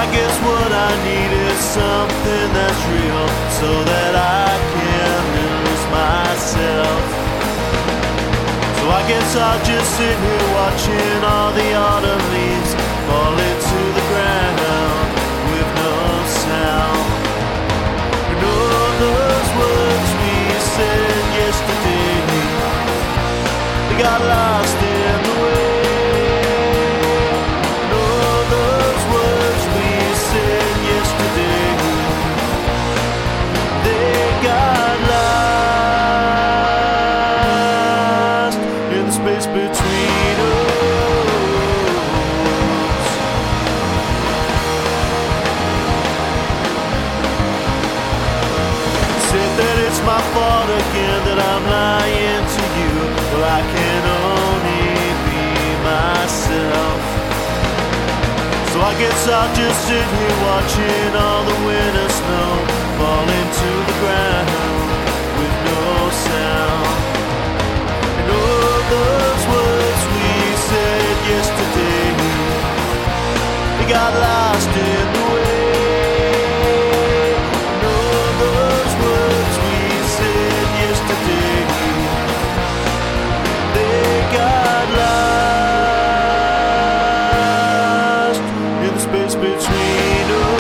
guess what I need is something that's real, so that I can lose myself. So I guess I'll just sit here watching all the autumn leaves fall into the ground with no sound. And all those words we said yesterday, they got lost in the way. Space between us. Said that it's my fault again that I'm lying to you. Well, I can only be myself. So I guess I'll just sit here watching all the winter snow fall into the ground with no sound. Those words we said yesterday, they got lost in the way. No, those words we said yesterday, they got lost in the space between us.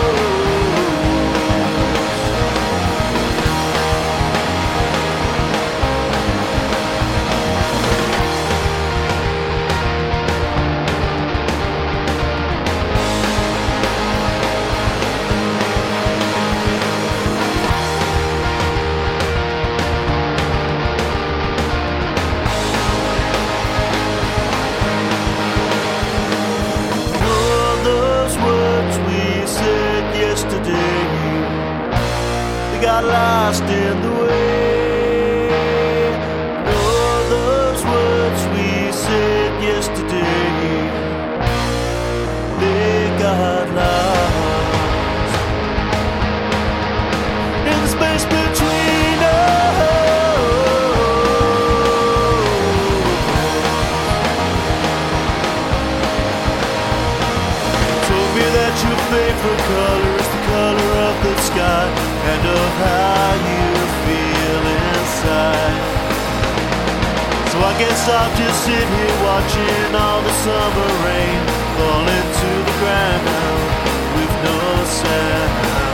Yesterday, they got lost in the way. And all those words we said yesterday, they got lost in the space between us. Told me that your favorite color is the color of the sky and of how you feel inside. So I guess I'll just sit here watching all the summer rain fall into the ground with no sound.